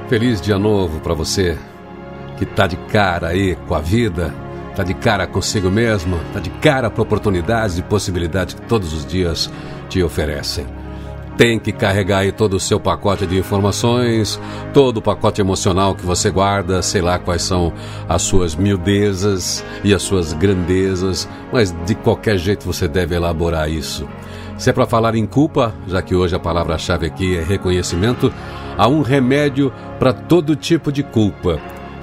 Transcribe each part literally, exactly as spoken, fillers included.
Feliz dia novo para você que tá de cara aí com a vida, tá de cara consigo mesmo, tá de cara para oportunidades e possibilidades que todos os dias te oferecem. Tem que carregar aí todo o seu pacote de informações, todo o pacote emocional que você guarda, sei lá quais são as suas miudezas e as suas grandezas, mas de qualquer jeito você deve elaborar isso. Se é para falar em culpa, já que hoje a palavra-chave aqui é reconhecimento, há um remédio para todo tipo de culpa: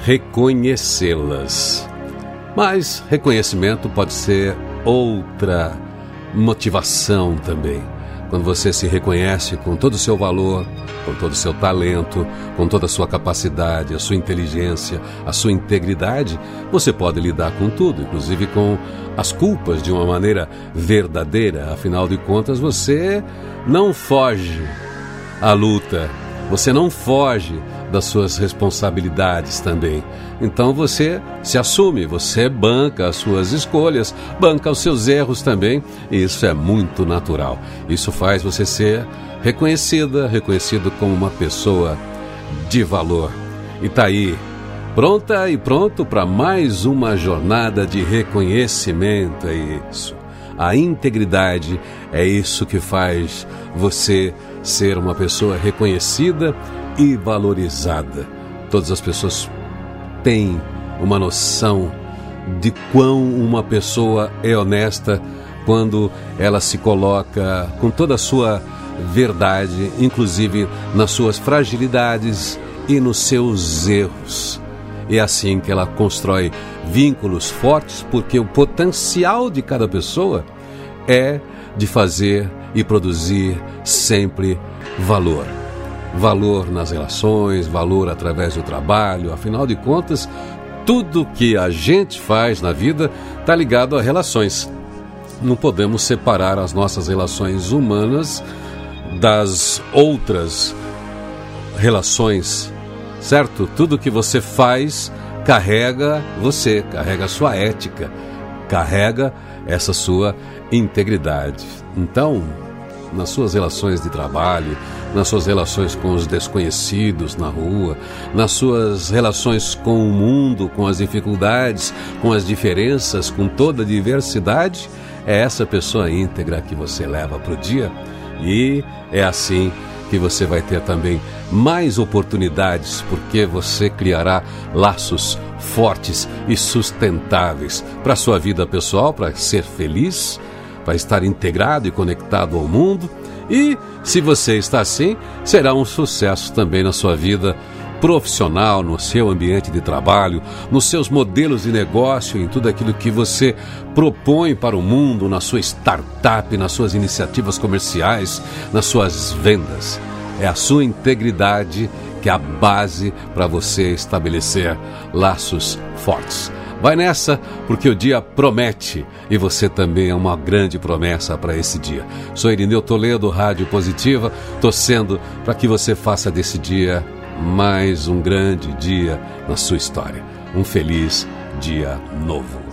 reconhecê-las. Mas reconhecimento pode ser outra motivação também. Quando você se reconhece com todo o seu valor, com todo o seu talento, com toda a sua capacidade, a sua inteligência, a sua integridade, você pode lidar com tudo, inclusive com as culpas, de uma maneira verdadeira. Afinal de contas, você não foge à luta, você não foge das suas responsabilidades também. Então você se assume, você banca as suas escolhas, banca os seus erros também, e isso é muito natural. Isso faz você ser reconhecida, reconhecido como uma pessoa de valor. E tá aí, pronta e pronto para mais uma jornada de reconhecimento. É isso. A integridade é isso que faz você ser uma pessoa reconhecida e valorizada. Todas as pessoas têm uma noção de quão uma pessoa é honesta quando ela se coloca com toda a sua verdade, inclusive nas suas fragilidades e nos seus erros. É assim que ela constrói vínculos fortes, porque o potencial de cada pessoa é de fazer e produzir sempre valor. Valor nas relações, valor através do trabalho. Afinal de contas, tudo que a gente faz na vida está ligado a relações. Não podemos separar as nossas relações humanas das outras relações, certo? Tudo que você faz carrega você, carrega a sua ética, carrega essa sua integridade. Então, nas suas relações de trabalho, nas suas relações com os desconhecidos na rua, nas suas relações com o mundo, com as dificuldades, com as diferenças, com toda a diversidade, é essa pessoa íntegra que você leva para o dia, e é assim que você vai ter também mais oportunidades, porque você criará laços fortes e sustentáveis para a sua vida pessoal, para ser feliz, para estar integrado e conectado ao mundo. E, se você está assim, será um sucesso também na sua vida profissional, no seu ambiente de trabalho, nos seus modelos de negócio, em tudo aquilo que você propõe para o mundo, na sua startup, nas suas iniciativas comerciais, nas suas vendas. É a sua integridade que é a base para você estabelecer laços fortes. Vai nessa, porque o dia promete e você também é uma grande promessa para esse dia. Sou Irineu Toledo, Rádio Positiva, torcendo para que você faça desse dia mais um grande dia na sua história. Um feliz dia novo.